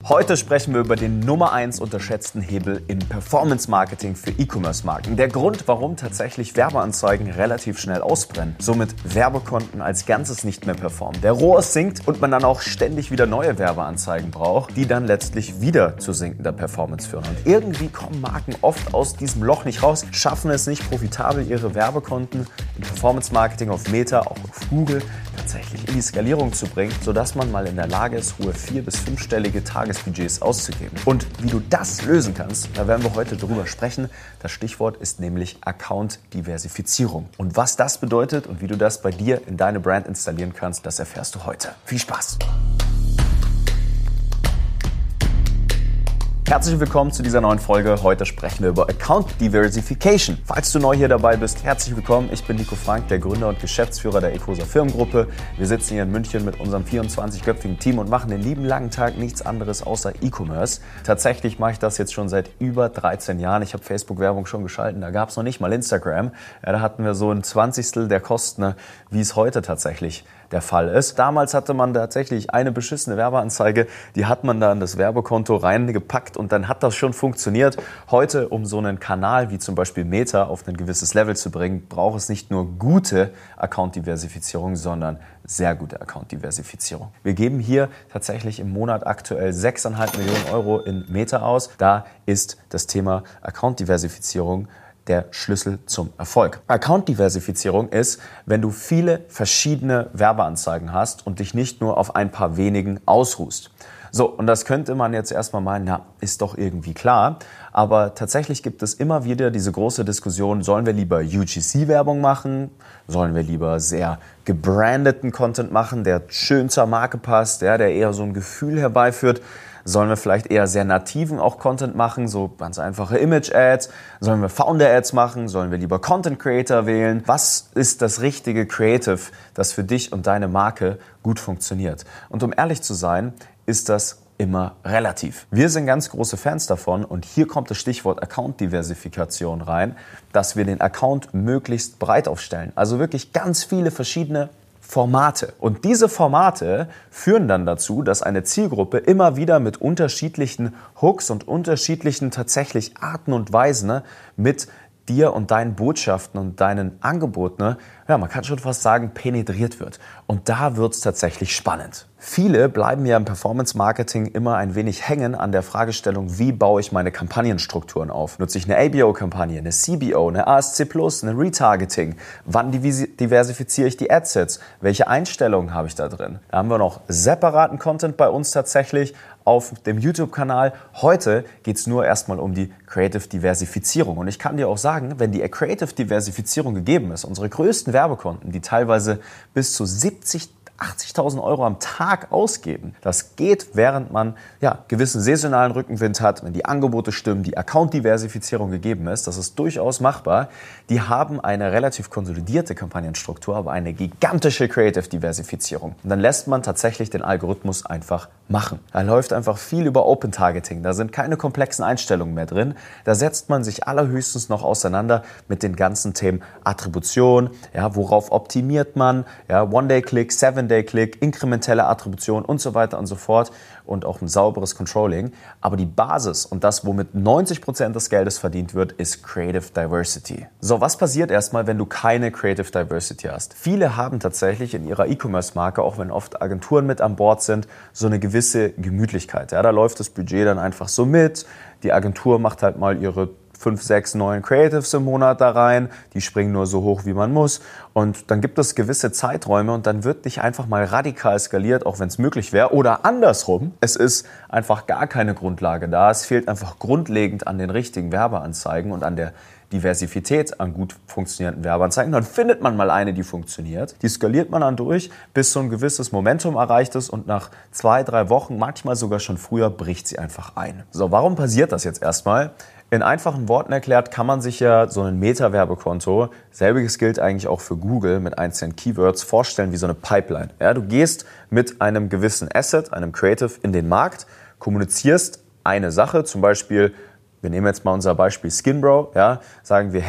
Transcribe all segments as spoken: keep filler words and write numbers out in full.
Heute sprechen wir über den Nummer eins unterschätzten Hebel im Performance-Marketing für E-Commerce-Marken. Der Grund, warum tatsächlich Werbeanzeigen relativ schnell ausbrennen, somit Werbekonten als Ganzes nicht mehr performen, der R O A S sinkt und man dann auch ständig wieder neue Werbeanzeigen braucht, die dann letztlich wieder zu sinkender Performance führen. Und irgendwie kommen Marken oft aus diesem Loch nicht raus, schaffen es nicht profitabel, ihre Werbekonten im Performance-Marketing auf Meta, auch auf Google, tatsächlich in die Skalierung zu bringen, sodass man mal in der Lage ist, hohe vier- bis fünfstellige Tagesbudgets auszugeben. Und wie du das lösen kannst, da werden wir heute drüber sprechen. Das Stichwort ist nämlich Account-Diversifizierung. Und was das bedeutet und wie du das bei dir in deine Brand installieren kannst, das erfährst du heute. Viel Spaß! Herzlich willkommen zu dieser neuen Folge. Heute sprechen wir über Account Diversification. Falls du neu hier dabei bist, herzlich willkommen. Ich bin Nico Frank, der Gründer und Geschäftsführer der Ecosa Firmengruppe. Wir sitzen hier in München mit unserem vierundzwanzigköpfigen Team und machen den lieben langen Tag nichts anderes außer E-Commerce. Tatsächlich mache ich das jetzt schon seit über dreizehn Jahren. Ich habe Facebook-Werbung schon geschalten, da gab es noch nicht mal Instagram. Ja, da hatten wir so ein Zwanzigstel der Kosten, wie es heute tatsächlich der Fall ist. Damals hatte man tatsächlich eine beschissene Werbeanzeige, die hat man da in das Werbekonto reingepackt und dann hat das schon funktioniert. Heute, um so einen Kanal wie zum Beispiel Meta auf ein gewisses Level zu bringen, braucht es nicht nur gute Account-Diversifizierung, sondern sehr gute Account-Diversifizierung. Wir geben hier tatsächlich im Monat aktuell sechs Komma fünf Millionen Euro in Meta aus. Da ist das Thema Account-Diversifizierung der Schlüssel zum Erfolg. Account-Diversifizierung ist, wenn du viele verschiedene Werbeanzeigen hast und dich nicht nur auf ein paar wenigen ausruhst. So, und das könnte man jetzt erstmal meinen, na, ist doch irgendwie klar. Aber tatsächlich gibt es immer wieder diese große Diskussion, sollen wir lieber U G C-Werbung machen? Sollen wir lieber sehr gebrandeten Content machen, der schön zur Marke passt, ja, der eher so ein Gefühl herbeiführt? Sollen wir vielleicht eher sehr nativen auch Content machen, so ganz einfache Image-Ads? Sollen wir Founder-Ads machen? Sollen wir lieber Content-Creator wählen? Was ist das richtige Creative, das für dich und deine Marke gut funktioniert? Und um ehrlich zu sein, ist das immer relativ. Wir sind ganz große Fans davon und hier kommt das Stichwort Account-Diversifikation rein, dass wir den Account möglichst breit aufstellen. Also wirklich ganz viele verschiedene Formate. Und diese Formate führen dann dazu, dass eine Zielgruppe immer wieder mit unterschiedlichen Hooks und unterschiedlichen tatsächlich Arten und Weisen mit dir und deinen Botschaften und deinen Angeboten, ja, man kann schon fast sagen, penetriert wird. Und da wird es tatsächlich spannend. Viele bleiben ja im Performance-Marketing immer ein wenig hängen an der Fragestellung, wie baue ich meine Kampagnenstrukturen auf? Nutze ich eine A B O-Kampagne, eine C B O, eine A S C plus, eine Retargeting? Wann diversifiziere ich die Adsets? Welche Einstellungen habe ich da drin? Da haben wir noch separaten Content bei uns tatsächlich auf dem YouTube-Kanal. Heute geht es nur erstmal um die Creative Diversifizierung. Und ich kann dir auch sagen, wenn die Creative Diversifizierung gegeben ist, unsere größten Werbekonten, die teilweise bis zu siebzig achtzigtausend Euro am Tag ausgeben. Das geht, während man ja, gewissen saisonalen Rückenwind hat, wenn die Angebote stimmen, die Account-Diversifizierung gegeben ist. Das ist durchaus machbar. Die haben eine relativ konsolidierte Kampagnenstruktur, aber eine gigantische Creative-Diversifizierung. Und dann lässt man tatsächlich den Algorithmus einfach machen. Da läuft einfach viel über Open-Targeting. Da sind keine komplexen Einstellungen mehr drin. Da setzt man sich allerhöchstens noch auseinander mit den ganzen Themen Attribution, ja, worauf optimiert man, ja, One-Day-Click, Seven-Day-Click, inkrementelle Attribution und so weiter und so fort und auch ein sauberes Controlling. Aber die Basis und das, womit neunzig Prozent des Geldes verdient wird, ist Creative Diversity. So, was passiert erstmal, wenn du keine Creative Diversity hast? Viele haben tatsächlich in ihrer E-Commerce-Marke, auch wenn oft Agenturen mit an Bord sind, so eine gewisse Gemütlichkeit. Ja, da läuft das Budget dann einfach so mit. Die Agentur macht halt mal ihre fünf, sechs neuen Creatives im Monat da rein, die springen nur so hoch, wie man muss und dann gibt es gewisse Zeiträume und dann wird nicht einfach mal radikal skaliert, auch wenn es möglich wäre oder andersrum, es ist einfach gar keine Grundlage da, es fehlt einfach grundlegend an den richtigen Werbeanzeigen und an der Diversität an gut funktionierenden Werbeanzeigen, dann findet man mal eine, die funktioniert. Die skaliert man dann durch, bis so ein gewisses Momentum erreicht ist und nach zwei, drei Wochen, manchmal sogar schon früher, bricht sie einfach ein. So, warum passiert das jetzt erstmal? In einfachen Worten erklärt kann man sich ja so ein Meta-Werbekonto, selbiges gilt eigentlich auch für Google mit einzelnen Keywords, vorstellen wie so eine Pipeline. Ja, du gehst mit einem gewissen Asset, einem Creative in den Markt, kommunizierst eine Sache, zum Beispiel, wir nehmen jetzt mal unser Beispiel Skinbro, ja, sagen wir, hey,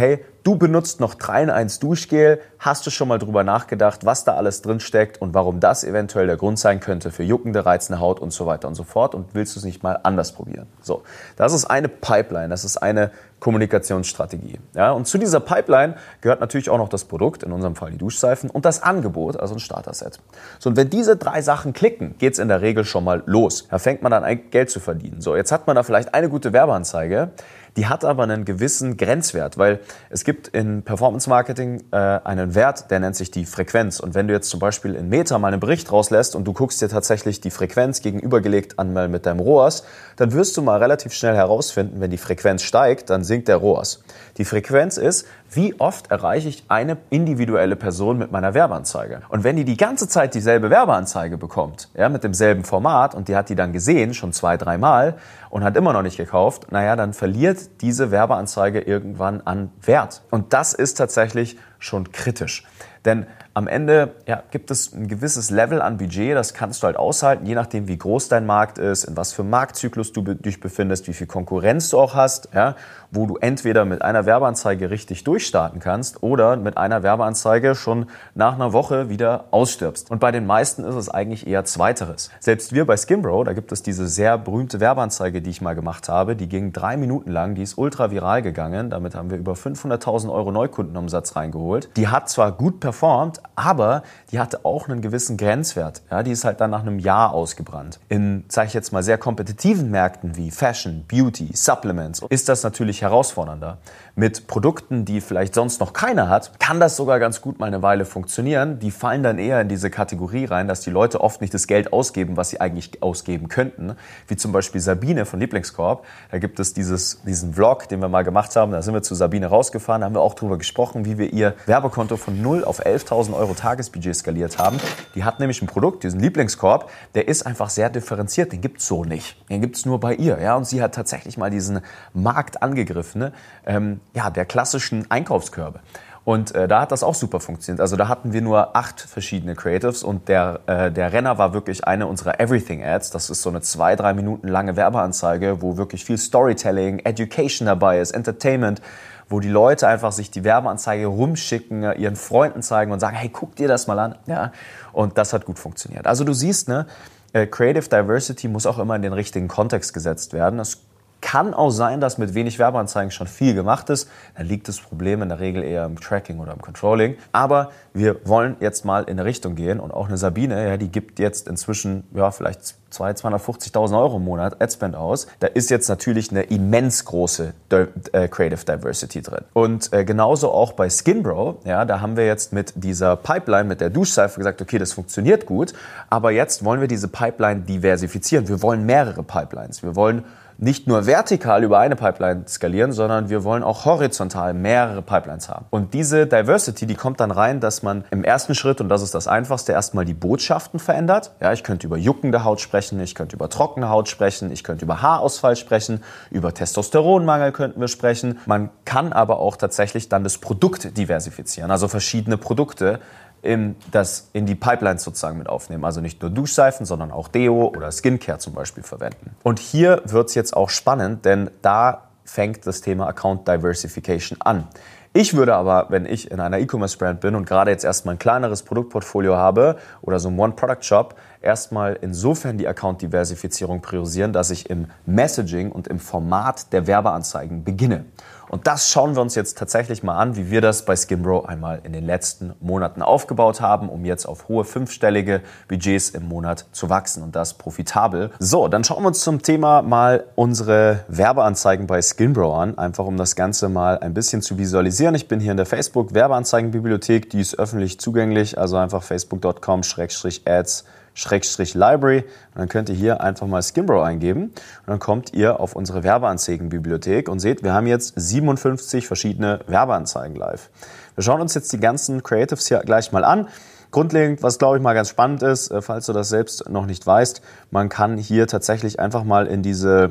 Du benutzt noch drei in eins Duschgel. Hast du schon mal drüber nachgedacht, was da alles drin steckt und warum das eventuell der Grund sein könnte für juckende, reizende Haut und so weiter und so fort? Und willst du es nicht mal anders probieren? So, das ist eine Pipeline, das ist eine Kommunikationsstrategie. Ja, und zu dieser Pipeline gehört natürlich auch noch das Produkt, in unserem Fall die Duschseifen, und das Angebot, also ein Starter-Set. So, und wenn diese drei Sachen klicken, geht es in der Regel schon mal los. Da fängt man dann an, Geld zu verdienen. So, jetzt hat man da vielleicht eine gute Werbeanzeige, die hat aber einen gewissen Grenzwert, weil es gibt in Performance Marketing äh, einen Wert, der nennt sich die Frequenz. Und wenn du jetzt zum Beispiel in Meta mal einen Bericht rauslässt und du guckst dir tatsächlich die Frequenz gegenübergelegt an mal mit deinem R O A S, dann wirst du mal relativ schnell herausfinden, wenn die Frequenz steigt, dann sinkt der R O A S. Die Frequenz ist, wie oft erreiche ich eine individuelle Person mit meiner Werbeanzeige? Und wenn die die ganze Zeit dieselbe Werbeanzeige bekommt, ja, mit demselben Format, und die hat die dann gesehen, schon zwei, dreimal, und hat immer noch nicht gekauft, naja, dann verliert diese Werbeanzeige irgendwann an Wert. Und das ist tatsächlich schon kritisch. Denn am Ende ja, gibt es ein gewisses Level an Budget, das kannst du halt aushalten, je nachdem, wie groß dein Markt ist, in was für einem Marktzyklus du dich befindest, wie viel Konkurrenz du auch hast, ja, wo du entweder mit einer Werbeanzeige richtig durchstarten kannst oder mit einer Werbeanzeige schon nach einer Woche wieder ausstirbst. Und bei den meisten ist es eigentlich eher Zweiteres. Selbst wir bei SkinBro, da gibt es diese sehr berühmte Werbeanzeige, die ich mal gemacht habe, die ging drei Minuten lang, die ist ultra viral gegangen, damit haben wir über fünfhunderttausend Euro Neukundenumsatz reingeholt. Die hat zwar gut performt, aber die hatte auch einen gewissen Grenzwert. Ja, die ist halt dann nach einem Jahr ausgebrannt. In, sage ich jetzt mal, sehr kompetitiven Märkten wie Fashion, Beauty, Supplements ist das natürlich herausfordernder. Mit Produkten, die vielleicht sonst noch keiner hat, kann das sogar ganz gut mal eine Weile funktionieren. Die fallen dann eher in diese Kategorie rein, dass die Leute oft nicht das Geld ausgeben, was sie eigentlich ausgeben könnten. Wie zum Beispiel Sabine von Lieblingskorb. Da gibt es dieses, diesen Vlog, den wir mal gemacht haben. Da sind wir zu Sabine rausgefahren, da haben wir auch drüber gesprochen, wie wir ihr Werbekonto von null auf elftausend Euro Tagesbudget skaliert haben. Die hat nämlich ein Produkt, diesen Lieblingskorb, der ist einfach sehr differenziert. Den gibt's so nicht. Den gibt's nur bei ihr. Ja, und sie hat tatsächlich mal diesen Markt angegriffen, ne? ähm, ja, der klassischen Einkaufskörbe. Und äh, da hat das auch super funktioniert. Also da hatten wir nur acht verschiedene Creatives und der, äh, der Renner war wirklich eine unserer Everything-Ads. Das ist so eine zwei, drei Minuten lange Werbeanzeige, wo wirklich viel Storytelling, Education dabei ist, Entertainment, wo die Leute einfach sich die Werbeanzeige rumschicken, ihren Freunden zeigen und sagen, hey, guck dir das mal an. Ja, und das hat gut funktioniert. Also du siehst, ne, Creative Diversity muss auch immer in den richtigen Kontext gesetzt werden. Es kann auch sein, dass mit wenig Werbeanzeigen schon viel gemacht ist. Dann liegt das Problem in der Regel eher im Tracking oder im Controlling. Aber wir wollen jetzt mal in eine Richtung gehen. Und auch eine Sabine, ja, die gibt jetzt inzwischen ja, vielleicht zweihunderttausend, zweihundertfünfzigtausend Euro im Monat Adspend aus. Da ist jetzt natürlich eine immens große äh, Creative Diversity drin. Und äh, genauso auch bei SkinBro. Ja, da haben wir jetzt mit dieser Pipeline, mit der Duschseife gesagt, okay, das funktioniert gut. Aber jetzt wollen wir diese Pipeline diversifizieren. Wir wollen mehrere Pipelines. Wir wollen nicht nur vertikal über eine Pipeline skalieren, sondern wir wollen auch horizontal mehrere Pipelines haben. Und diese Diversity, die kommt dann rein, dass man im ersten Schritt, und das ist das Einfachste, erstmal die Botschaften verändert. Ja, ich könnte über juckende Haut sprechen, ich könnte über trockene Haut sprechen, ich könnte über Haarausfall sprechen, über Testosteronmangel könnten wir sprechen. Man kann aber auch tatsächlich dann das Produkt diversifizieren, also verschiedene Produkte in, das in die Pipelines sozusagen mit aufnehmen. Also nicht nur Duschseifen, sondern auch Deo oder Skincare zum Beispiel verwenden. Und hier wird es jetzt auch spannend, denn da fängt das Thema Account Diversification an. Ich würde aber, wenn ich in einer E-Commerce-Brand bin und gerade jetzt erstmal ein kleineres Produktportfolio habe oder so ein One-Product-Shop, erstmal insofern die Account-Diversifizierung priorisieren, dass ich im Messaging und im Format der Werbeanzeigen beginne. Und das schauen wir uns jetzt tatsächlich mal an, wie wir das bei SkinBro einmal in den letzten Monaten aufgebaut haben, um jetzt auf hohe fünfstellige Budgets im Monat zu wachsen und das profitabel. So, dann schauen wir uns zum Thema mal unsere Werbeanzeigen bei SkinBro an, einfach um das Ganze mal ein bisschen zu visualisieren. Ich bin hier in der Facebook-Werbeanzeigenbibliothek, die ist öffentlich zugänglich, also einfach facebook punkt com slash ads Schrägstrich Library und dann könnt ihr hier einfach mal SkinBro eingeben und dann kommt ihr auf unsere Werbeanzeigenbibliothek und seht, wir haben jetzt siebenundfünfzig verschiedene Werbeanzeigen live. Wir schauen uns jetzt die ganzen Creatives hier gleich mal an. Grundlegend, was glaube ich mal ganz spannend ist, falls du das selbst noch nicht weißt, man kann hier tatsächlich einfach mal in diese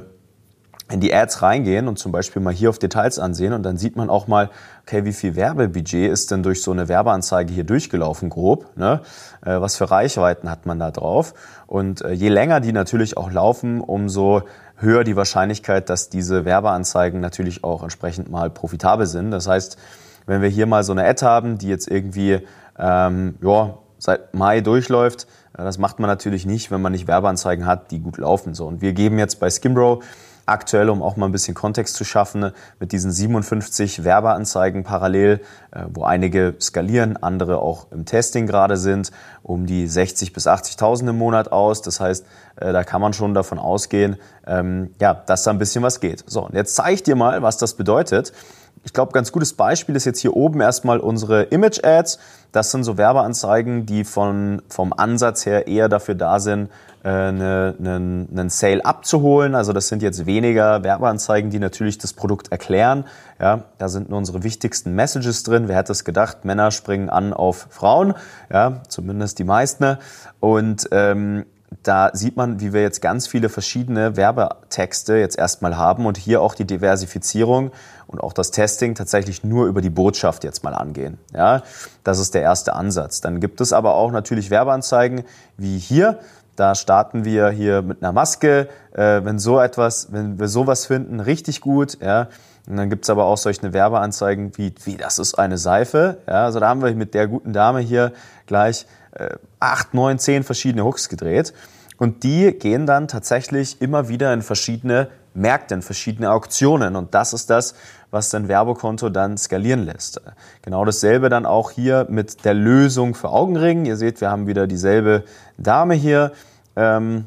in die Ads reingehen und zum Beispiel mal hier auf Details ansehen und dann sieht man auch mal, okay, wie viel Werbebudget ist denn durch so eine Werbeanzeige hier durchgelaufen grob, ne? Äh, was für Reichweiten hat man da drauf und äh, je länger die natürlich auch laufen, umso höher die Wahrscheinlichkeit, dass diese Werbeanzeigen natürlich auch entsprechend mal profitabel sind. Das heißt, wenn wir hier mal so eine Ad haben, die jetzt irgendwie ähm, ja, seit Mai durchläuft, das macht man natürlich nicht, wenn man nicht Werbeanzeigen hat, die gut laufen. So. Und wir geben jetzt bei Skimbro aktuell, um auch mal ein bisschen Kontext zu schaffen, mit diesen siebenundfünfzig Werbeanzeigen parallel, wo einige skalieren, andere auch im Testing gerade sind, um die sechzig bis achtzigtausend im Monat aus. Das heißt, da kann man schon davon ausgehen, ja, dass da ein bisschen was geht. So, und jetzt zeige ich dir mal, was das bedeutet. Ich glaube, ganz gutes Beispiel ist jetzt hier oben erstmal unsere Image-Ads. Das sind so Werbeanzeigen, die von, vom Ansatz her eher dafür da sind, eine, einen, einen Sale abzuholen. Also das sind jetzt weniger Werbeanzeigen, die natürlich das Produkt erklären. Ja, da sind nur unsere wichtigsten Messages drin. Wer hätte es gedacht? Männer springen an auf Frauen, ja, zumindest die meisten. Und ähm, da sieht man, wie wir jetzt ganz viele verschiedene Werbetexte jetzt erstmal haben und hier auch die Diversifizierung und auch das Testing tatsächlich nur über die Botschaft jetzt mal angehen. Ja, das ist der erste Ansatz. Dann gibt es aber auch natürlich Werbeanzeigen wie hier. Da starten wir hier mit einer Maske. Äh, wenn so etwas, wenn wir sowas finden, richtig gut. Ja. Und dann gibt's aber auch solche Werbeanzeigen wie, wie das ist eine Seife. Ja, also da haben wir mit der guten Dame hier gleich äh, acht, neun, zehn verschiedene Hooks gedreht. Und die gehen dann tatsächlich immer wieder in verschiedene Märkte, in verschiedene Auktionen. Und das ist das, was dein Werbekonto dann skalieren lässt. Genau dasselbe dann auch hier mit der Lösung für Augenringen. Ihr seht, wir haben wieder dieselbe Dame hier. Ähm,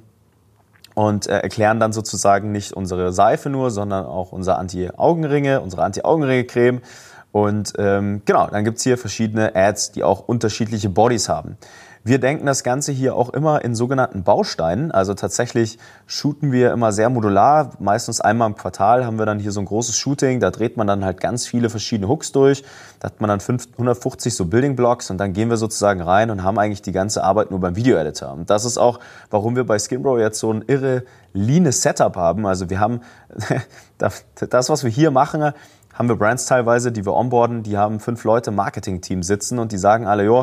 und äh, erklären dann sozusagen nicht unsere Seife nur, sondern auch unsere Anti-Augenringe, unsere Anti-Augenringe-Creme. Und ähm, genau, dann gibt's hier verschiedene Ads, die auch unterschiedliche Bodies haben. Wir denken das Ganze hier auch immer in sogenannten Bausteinen. Also tatsächlich shooten wir immer sehr modular. Meistens einmal im Quartal haben wir dann hier so ein großes Shooting. Da dreht man dann halt ganz viele verschiedene Hooks durch. Da hat man dann hundertfünfzig so Building Blocks und dann gehen wir sozusagen rein und haben eigentlich die ganze Arbeit nur beim Video-Editor. Und das ist auch, warum wir bei Skimbro jetzt so ein irre leanes Setup haben. Also wir haben das, was wir hier machen, haben wir Brands teilweise, die wir onboarden, die haben fünf Leute im Marketing-Team sitzen und die sagen alle, ja,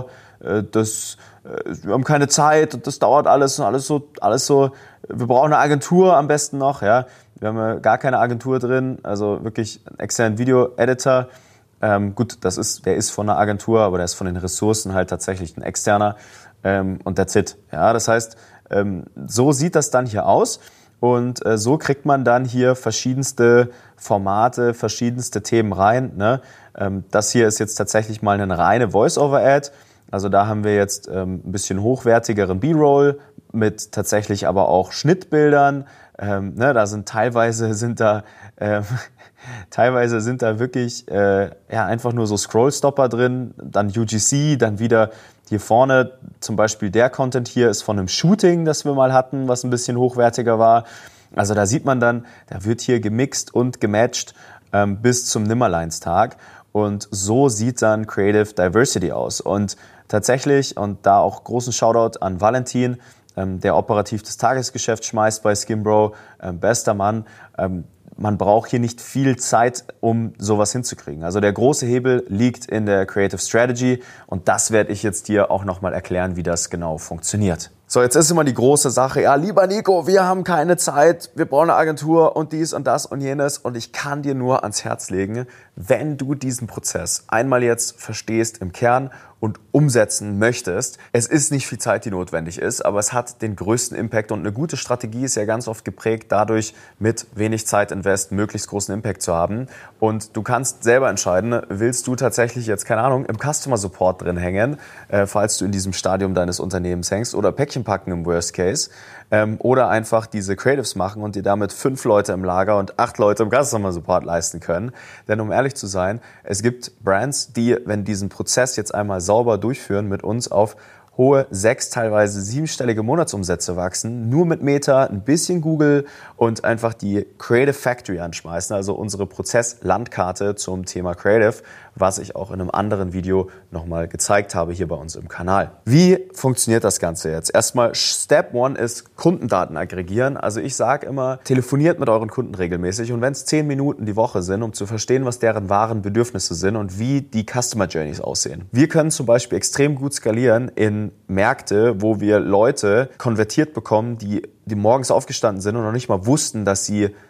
das, wir haben keine Zeit und das dauert alles und alles so, alles so, wir brauchen eine Agentur am besten noch, ja. Wir haben ja gar keine Agentur drin, also wirklich einen externen Video-Editor. Ähm, gut, das ist, der ist von einer Agentur, aber der ist von den Ressourcen halt tatsächlich ein externer ähm, und that's it. Ja, das heißt, ähm, so sieht das dann hier aus. Und äh, so kriegt man dann hier verschiedenste Formate, verschiedenste Themen rein. Ne? Ähm, das hier ist jetzt tatsächlich mal eine reine Voice-over-Ad. Also da haben wir jetzt ähm, ein bisschen hochwertigeren B-Roll mit tatsächlich aber auch Schnittbildern. Ähm, ne? Da sind teilweise sind da äh, teilweise sind da wirklich äh, ja einfach nur so Scrollstopper drin, dann U G C, dann wieder hier vorne zum Beispiel der Content hier ist von einem Shooting, das wir mal hatten, was ein bisschen hochwertiger war. Also da sieht man dann, da wird hier gemixt und gematcht ähm, bis zum Nimmerleinstag. Und so sieht dann Creative Diversity aus. Und tatsächlich, und da auch großen Shoutout an Valentin, ähm, der operativ das Tagesgeschäft schmeißt bei Skimbro, ähm, bester Mann. Ähm, man braucht hier nicht viel Zeit, um sowas hinzukriegen. Also der große Hebel liegt in der Creative Strategy und das werde ich jetzt dir auch nochmal erklären, wie das genau funktioniert. So, jetzt ist immer die große Sache, ja, lieber Nico, wir haben keine Zeit, wir brauchen eine Agentur und dies und das und jenes und ich kann dir nur ans Herz legen, wenn du diesen Prozess einmal jetzt verstehst im Kern und umsetzen möchtest, es ist nicht viel Zeit, die notwendig ist, aber es hat den größten Impact und eine gute Strategie ist ja ganz oft geprägt dadurch, mit wenig Zeit invest möglichst großen Impact zu haben und du kannst selber entscheiden, willst du tatsächlich jetzt, keine Ahnung, im Customer Support drin hängen, äh, falls du in diesem Stadium deines Unternehmens hängst oder Päckchen packen im Worst Case ähm, oder einfach diese Creatives machen und dir damit fünf Leute im Lager und acht Leute im Customer Support leisten können. Denn um ehrlich zu sein, es gibt Brands, die, wenn diesen Prozess jetzt einmal sauber durchführen, mit uns auf hohe sechs, teilweise siebenstellige Monatsumsätze wachsen, nur mit Meta, ein bisschen Google und einfach die Creative Factory anschmeißen, also unsere Prozesslandkarte zum Thema Creative, was ich auch in einem anderen Video nochmal gezeigt habe hier bei uns im Kanal. Wie funktioniert das Ganze jetzt? Erstmal, Step One ist Kundendaten aggregieren. Also ich sage immer, telefoniert mit euren Kunden regelmäßig und wenn es zehn Minuten die Woche sind, um zu verstehen, was deren wahren Bedürfnisse sind und wie die Customer Journeys aussehen. Wir können zum Beispiel extrem gut skalieren in Märkte, wo wir Leute konvertiert bekommen, die, die morgens aufgestanden sind und noch nicht mal wussten, dass sie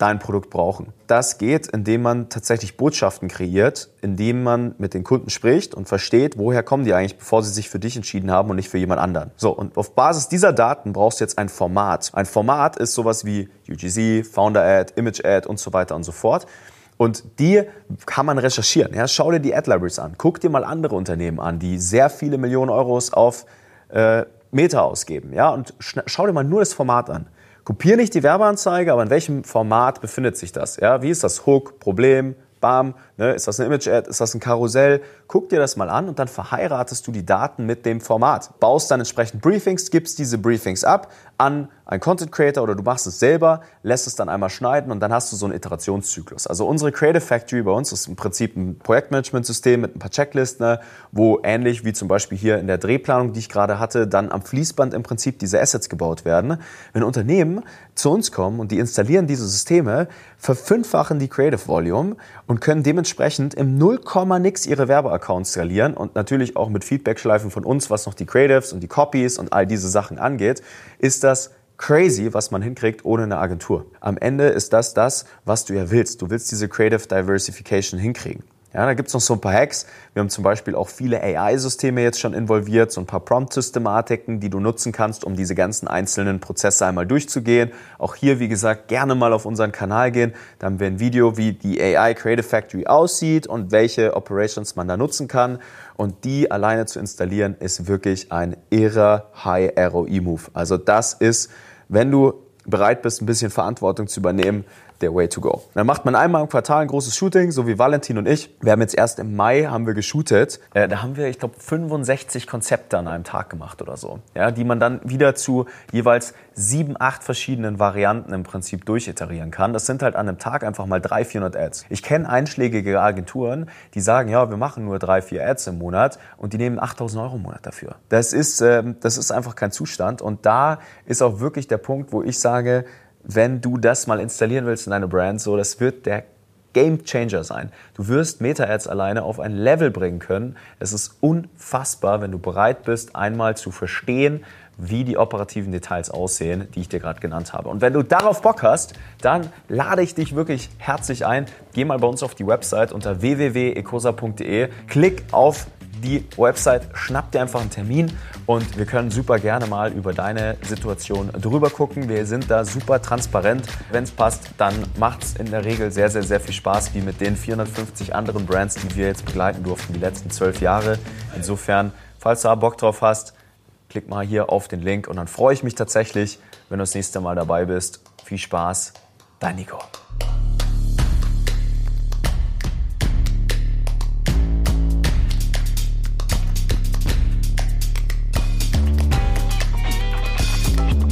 dein Produkt brauchen. Das geht, indem man tatsächlich Botschaften kreiert, indem man mit den Kunden spricht und versteht, woher kommen die eigentlich, bevor sie sich für dich entschieden haben und nicht für jemand anderen. So, und auf Basis dieser Daten brauchst du jetzt ein Format. Ein Format ist sowas wie U G C, Founder Ad, Image Ad und so weiter und so fort. Und die kann man recherchieren. Ja, schau dir die Ad-Libraries an. Guck dir mal andere Unternehmen an, die sehr viele Millionen Euros auf äh, Meta ausgeben. Ja, und schau dir mal nur das Format an. Kopier nicht die Werbeanzeige, aber in welchem Format befindet sich das? Ja, wie ist das Hook, Problem, Bam, ne? Ist das eine Image-Ad, ist das ein Karussell? Guck dir das mal an und dann verheiratest du die Daten mit dem Format. Baust dann entsprechend Briefings, gibst diese Briefings ab an einen Content Creator oder du machst es selber, lässt es dann einmal schneiden und dann hast du so einen Iterationszyklus. Also unsere Creative Factory bei uns ist im Prinzip ein Projektmanagementsystem mit ein paar Checklisten, ne, wo ähnlich wie zum Beispiel hier in der Drehplanung, die ich gerade hatte, dann am Fließband im Prinzip diese Assets gebaut werden. Wenn Unternehmen zu uns kommen und die installieren diese Systeme, verfünffachen die Creative Volume und können dementsprechend im null Komma nix ihre Werbeaccounts skalieren und natürlich auch mit Feedbackschleifen von uns, was noch die Creatives und die Copies und all diese Sachen angeht, ist das crazy, was man hinkriegt ohne eine Agentur. Am Ende ist das das, was du ja willst. Du willst diese Creative Diversification hinkriegen. Ja, da gibt's noch so ein paar Hacks. Wir haben zum Beispiel auch viele A I-Systeme jetzt schon involviert, so ein paar Prompt-Systematiken, die du nutzen kannst, um diese ganzen einzelnen Prozesse einmal durchzugehen. Auch hier, wie gesagt, gerne mal auf unseren Kanal gehen. Da haben wir ein Video, wie die A I Creative Factory aussieht und welche Operations man da nutzen kann. Und die alleine zu installieren, ist wirklich ein irrer High-R O I-Move. Also das ist, wenn du bereit bist, ein bisschen Verantwortung zu übernehmen, der Way to go. Dann macht man einmal im Quartal ein großes Shooting, so wie Valentin und ich. Wir haben jetzt erst im Mai haben wir geshootet. Äh, da haben wir, ich glaube, fünfundsechzig Konzepte an einem Tag gemacht oder so, ja, die man dann wieder zu jeweils sieben, acht verschiedenen Varianten im Prinzip durchiterieren kann. Das sind halt an einem Tag einfach mal dreihundert, vierhundert Ads. Ich kenne einschlägige Agenturen, die sagen, ja, wir machen nur drei, vier Ads im Monat und die nehmen achttausend Euro im Monat dafür. Das ist, äh, das ist einfach kein Zustand und da ist auch wirklich der Punkt, wo ich sage, wenn du das mal installieren willst in deine Brand, so, das wird der Game Changer sein. Du wirst Meta-Ads alleine auf ein Level bringen können. Es ist unfassbar, wenn du bereit bist, einmal zu verstehen, wie die operativen Details aussehen, die ich dir gerade genannt habe. Und wenn du darauf Bock hast, dann lade ich dich wirklich herzlich ein. Geh mal bei uns auf die Website unter w w w punkt ecosa punkt de, klick auf die Website, schnapp dir einfach einen Termin und wir können super gerne mal über deine Situation drüber gucken. Wir sind da super transparent. Wenn es passt, dann macht es in der Regel sehr, sehr, sehr viel Spaß, wie mit den vierhundertfünfzig anderen Brands, die wir jetzt begleiten durften die letzten zwölf Jahre. Insofern, falls du da Bock drauf hast, klick mal hier auf den Link und dann freue ich mich tatsächlich, wenn du das nächste Mal dabei bist. Viel Spaß, dein Nico.